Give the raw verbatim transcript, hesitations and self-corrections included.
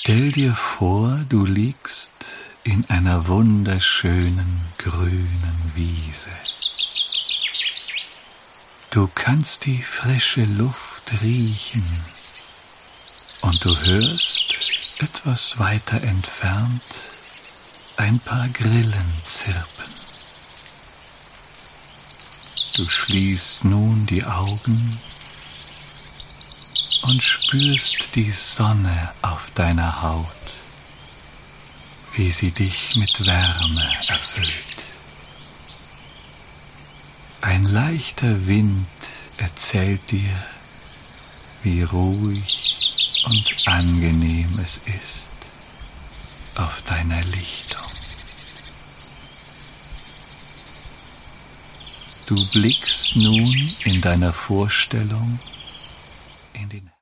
Stell dir vor, du liegst in einer wunderschönen grünen Wiese. Du kannst die frische Luft riechen und du hörst etwas weiter entfernt ein paar Grillen zirpen. Du schließt nun die Augen und spürst die Sonne auf deiner Haut, wie sie dich mit Wärme erfüllt. Ein leichter Wind erzählt dir, wie ruhig und angenehm es ist auf deiner Lichtung. Du blickst nun in deiner Vorstellung in den